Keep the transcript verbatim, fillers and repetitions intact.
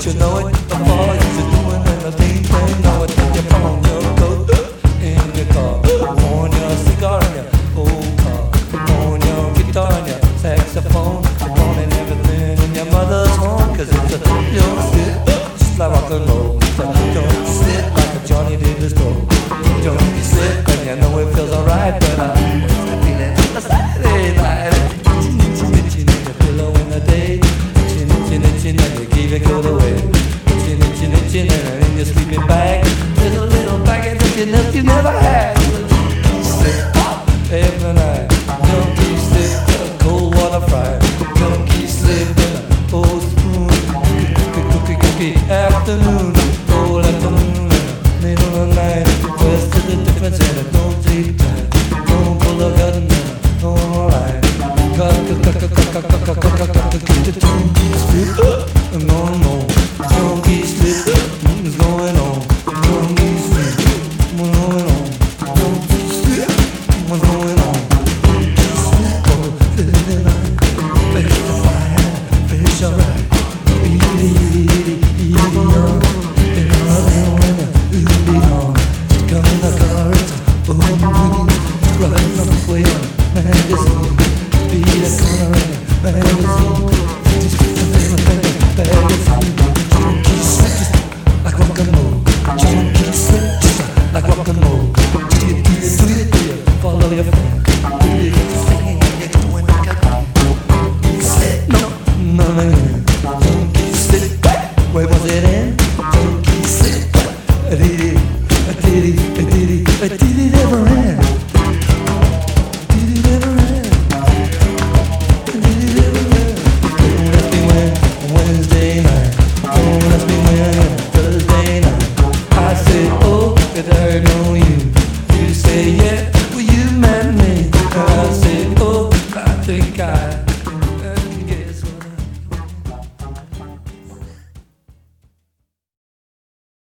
you know it? Before you should doing anything, they know it. You put on your coat in your car, on your cigar in your old car, on your guitar and your saxophone, on and everything in your mother's home. Cause it's a don't sit just like rock and roll. So don't sit like a Johnny did this bowl. Don't you sit and you know it feels alright, but I'm feeling a Saturday night. Itching, itching, itching, a pillow in the day. Itching, itching, itching, and you gave it all away. Itching, itching, itching, and in your sleeping bag there's a little package that you never, you never had. Sit up every night. Don't keep sick to a cold water fry. Don't keep slipping a old spoon. Cookie, cookie, cookie, afternoon, cold afternoon, middle of the night. Where's to the difference and it don't take time. Don't pull a gun and no line. Cut, cut, cut, cut, cut, cut, cut, cut, cut, cut, cut, cut, don't keep slipping, no, no. Don't keep slipping, what's going on? Don't keep slipping, what's going on? Don't keep slipping, what's going on? Don't keep slipping, feeling the night. Face the fire, face alright. Easy, easy, easy, on. And all the women, easy on. Come in the car, it's a boom, right from the way on magazine. Be the color in the magazine. Just the magazine. Junkie slip just like rock and roll. Junkie slip just like rock and roll. Do you do it, do it, do it, follow your friend. Do it, singing and you're doing like a junkie slip, no, no, no. Junkie slip, where was it in? Junkie slip, did it, did it, did it, did it ever end? Did it ever end? Did it ever end? Don't ask me when, Wednesday night. Don't ask me when, Thursday night. I say, oh, 'cause I know you. You say, yeah.